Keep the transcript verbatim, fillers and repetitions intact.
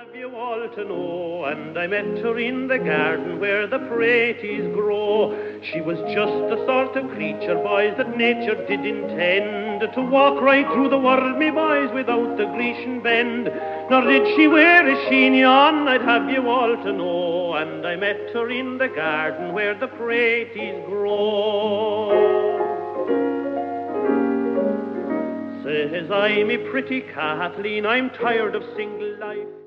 Have you all to know, and I met her in the garden where the praties grow. She was just the sort of creature, boys, that nature did intend to walk right through the world, me boys, without the Grecian bend. Nor did she wear a chignon, I'd have you all to know, and I met her in the garden where the praties grow. Says I, me pretty Kathleen, I'm tired of single life.